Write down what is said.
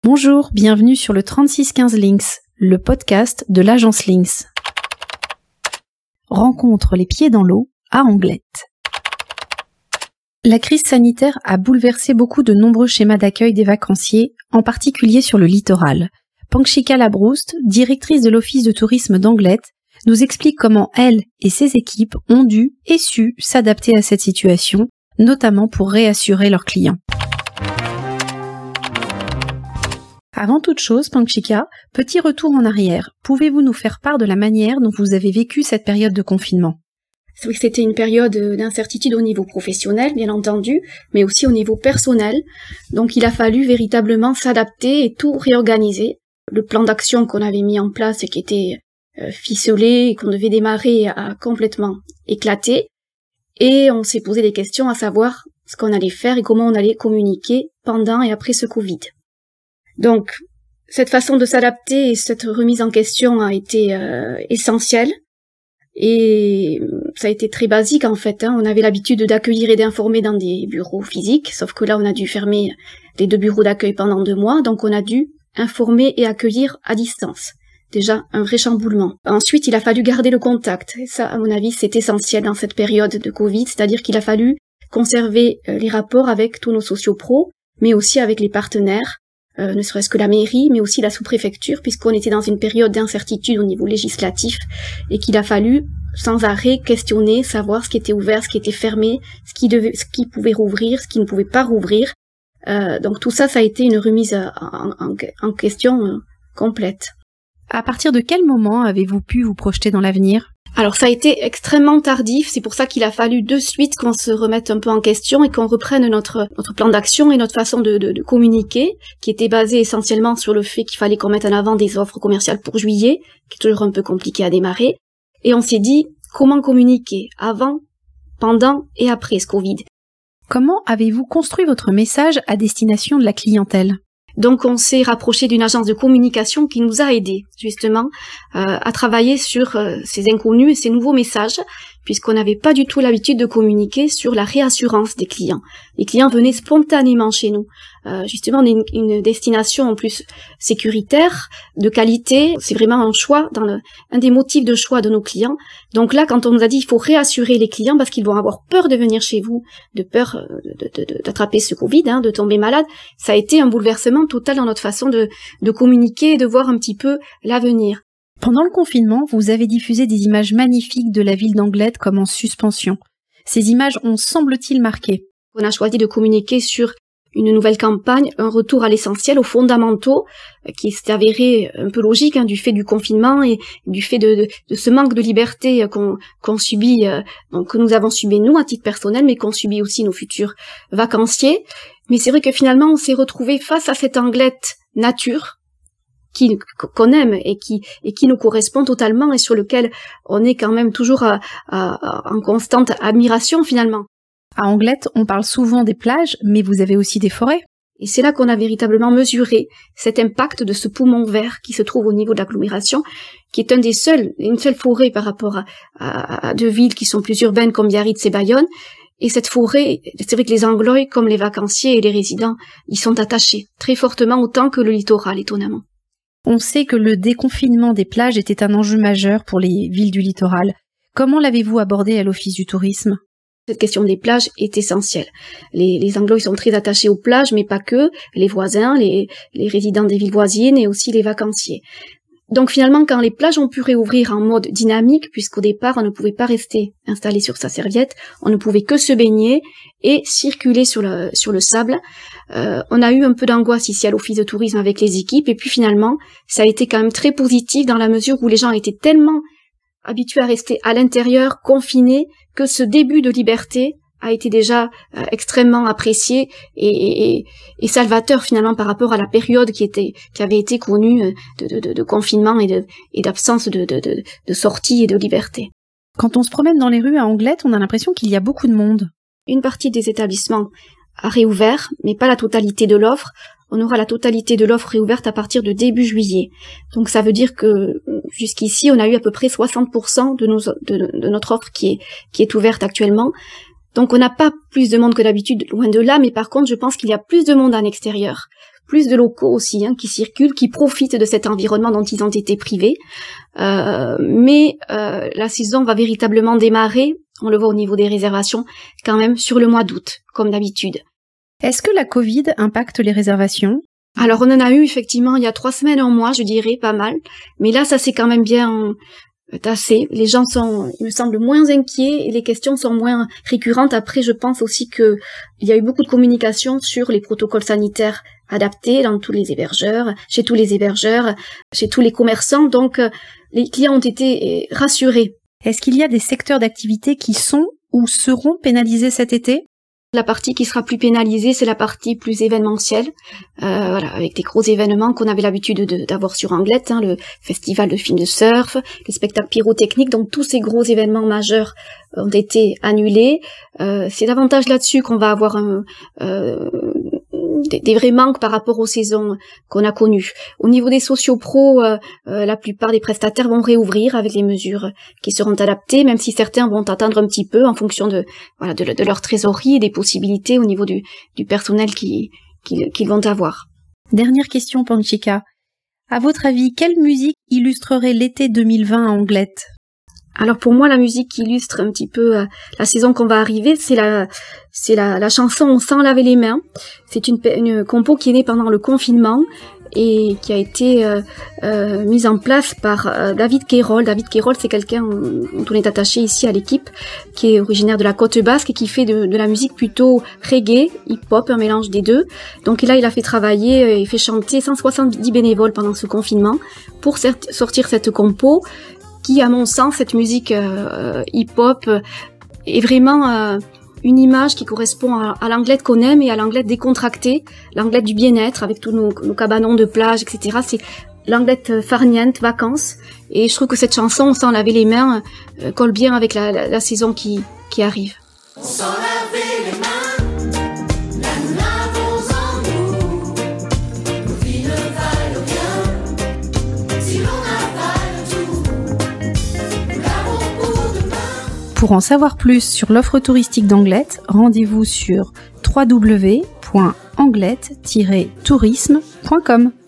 Bonjour, bienvenue sur le 3615 Links, le podcast de l'agence Links. Rencontre les pieds dans l'eau à Anglette. La crise sanitaire a bouleversé beaucoup de nombreux schémas d'accueil des vacanciers, en particulier sur le littoral. Panchika Labrouste, directrice de l'office de tourisme d'Anglette, nous explique comment elle et ses équipes ont dû et su s'adapter à cette situation, notamment pour réassurer leurs clients. Avant toute chose, Panchika, petit retour en arrière. Pouvez-vous nous faire part de la manière dont vous avez vécu cette période de confinement ? C'est vrai que c'était une période d'incertitude au niveau professionnel, bien entendu, mais aussi au niveau personnel. Donc il a fallu véritablement s'adapter et tout réorganiser. Le plan d'action qu'on avait mis en place et qui était ficelé et qu'on devait démarrer a complètement éclaté. Et on s'est posé des questions à savoir ce qu'on allait faire et comment on allait communiquer pendant et après ce Covid. Donc, cette façon de s'adapter et cette remise en question a été essentielle. Et ça a été très basique en fait. On avait l'habitude d'accueillir et d'informer dans des bureaux physiques, sauf que là on a dû fermer les 2 bureaux d'accueil pendant 2 mois, donc on a dû informer et accueillir à distance. Déjà un vrai chamboulement. Ensuite, il a fallu garder le contact. Et ça, à mon avis, c'est essentiel dans cette période de Covid, c'est-à-dire qu'il a fallu conserver les rapports avec tous nos sociopros, mais aussi avec les partenaires. Ne serait-ce que la mairie, mais aussi la sous-préfecture, puisqu'on était dans une période d'incertitude au niveau législatif, et qu'il a fallu sans arrêt questionner, savoir ce qui était ouvert, ce qui était fermé, ce qui pouvait rouvrir, ce qui ne pouvait pas rouvrir. Donc tout ça, ça a été une remise en question complète. À partir de quel moment avez-vous pu vous projeter dans l'avenir ? Alors ça a été extrêmement tardif, c'est pour ça qu'il a fallu de suite qu'on se remette un peu en question et qu'on reprenne notre plan d'action et notre façon de communiquer, qui était basé essentiellement sur le fait qu'il fallait qu'on mette en avant des offres commerciales pour juillet, qui est toujours un peu compliqué à démarrer. Et on s'est dit comment communiquer avant, pendant et après ce Covid. Comment avez-vous construit votre message à destination de la clientèle ? Donc on s'est rapproché d'une agence de communication qui nous a aidés justement à travailler sur ces inconnus et ces nouveaux messages, puisqu'on n'avait pas du tout l'habitude de communiquer sur la réassurance des clients. Les clients venaient spontanément chez nous. Justement, on est une destination en plus sécuritaire, de qualité. C'est vraiment un choix, un des motifs de choix de nos clients. Donc là, quand on nous a dit il faut réassurer les clients parce qu'ils vont avoir peur de venir chez vous, de peur d'attraper ce Covid, de tomber malade, ça a été un bouleversement total dans notre façon de communiquer et de voir un petit peu l'avenir. Pendant le confinement, vous avez diffusé des images magnifiques de la ville d'Anglette comme en suspension. Ces images ont, semble-t-il, marqué. On a choisi de communiquer sur une nouvelle campagne, un retour à l'essentiel, aux fondamentaux, qui s'est avéré un peu logique du fait du confinement et du fait de ce manque de liberté qu'on subit, que nous avons subi nous à titre personnel, mais qu'ont subi aussi nos futurs vacanciers. Mais c'est vrai que finalement, on s'est retrouvé face à cette Anglette nature, qu'on aime et qui nous correspond totalement et sur lequel on est quand même toujours en constante admiration finalement. À Anglette, on parle souvent des plages, mais vous avez aussi des forêts. Et c'est là qu'on a véritablement mesuré cet impact de ce poumon vert qui se trouve au niveau de l'agglomération, qui est une seule forêt par rapport à 2 villes qui sont plus urbaines comme Biarritz et Bayonne. Et cette forêt, c'est vrai que les Anglois, comme les vacanciers et les résidents, y sont attachés très fortement autant que le littoral, étonnamment. On sait que le déconfinement des plages était un enjeu majeur pour les villes du littoral. Comment l'avez-vous abordé à l'Office du tourisme ? Cette question des plages est essentielle. Les Anglois sont très attachés aux plages, mais pas que, les voisins, les résidents des villes voisines et aussi les vacanciers. Donc finalement, quand les plages ont pu réouvrir en mode dynamique, puisqu'au départ, on ne pouvait pas rester installé sur sa serviette, on ne pouvait que se baigner et circuler sur le sable, on a eu un peu d'angoisse ici à l'Office de tourisme avec les équipes, et puis finalement, ça a été quand même très positif dans la mesure où les gens étaient tellement habitués à rester à l'intérieur, confinés, que ce début de liberté a été déjà extrêmement apprécié et salvateur finalement par rapport à la période qui avait été connue de confinement et d'absence de sortie et de liberté. Quand on se promène dans les rues à Anglette, on a l'impression qu'il y a beaucoup de monde. Une partie des établissements a réouvert, mais pas la totalité de l'offre. On aura la totalité de l'offre réouverte à partir de début juillet. Donc ça veut dire que jusqu'ici, on a eu à peu près 60% de notre offre qui est ouverte actuellement. Donc on n'a pas plus de monde que d'habitude, loin de là, mais par contre je pense qu'il y a plus de monde en extérieur plus de locaux aussi qui circulent, qui profitent de cet environnement dont ils ont été privés. Mais la saison va véritablement démarrer, on le voit au niveau des réservations, quand même sur le mois d'août, comme d'habitude. Est-ce que la Covid impacte les réservations ? Alors on en a eu effectivement il y a 3 semaines en mois, je dirais, pas mal. Mais là, ça s'est quand même bien tassé. Les gens sont, il me semble, moins inquiets et les questions sont moins récurrentes. Après, je pense aussi que il y a eu beaucoup de communication sur les protocoles sanitaires adaptés dans tous les hébergeurs, chez tous les hébergeurs, chez tous les commerçants. Donc, les clients ont été rassurés. Est-ce qu'il y a des secteurs d'activité qui sont ou seront pénalisés cet été ? La partie qui sera plus pénalisée, c'est la partie plus événementielle, avec des gros événements qu'on avait l'habitude d'avoir sur Anglette, le festival de films de surf, les spectacles pyrotechniques, donc tous ces gros événements majeurs ont été annulés. C'est davantage là-dessus qu'on va avoir des vrais manques par rapport aux saisons qu'on a connues. Au niveau des sociopros, la plupart des prestataires vont réouvrir avec les mesures qui seront adaptées, même si certains vont attendre un petit peu en fonction de leur trésorerie et des possibilités au niveau du personnel qu'ils vont avoir. Dernière question, Panchika. À votre avis, quelle musique illustrerait l'été 2020 à Anglette ? Alors pour moi, la musique qui illustre un petit peu la saison qu'on va arriver, c'est la chanson On s'en lavait les mains. C'est une compo qui est née pendant le confinement et qui a été mise en place par David Queiroz. David Queiroz, c'est quelqu'un dont on est attaché ici à l'équipe, qui est originaire de la côte basque et qui fait de la musique plutôt reggae, hip-hop, un mélange des deux. Donc là, il a fait travailler et fait chanter 170 bénévoles pendant ce confinement pour sortir cette compo qui, à mon sens, cette musique hip-hop est vraiment une image qui correspond à l'Anglette qu'on aime et à l'Anglette décontractée, l'Anglette du bien-être avec tous nos cabanons de plage, etc. C'est l'Anglette farniente, vacances. Et je trouve que cette chanson, On s'en lavait les mains, colle bien avec la saison qui arrive. On s'en lavait les mains, là nous l'avons en nous. Nos vies ne valent rien si l'on avale tout. Nous l'avons pour demain. Pour en savoir plus sur l'offre touristique d'Anglette, rendez-vous sur www.anglette-tourisme.com.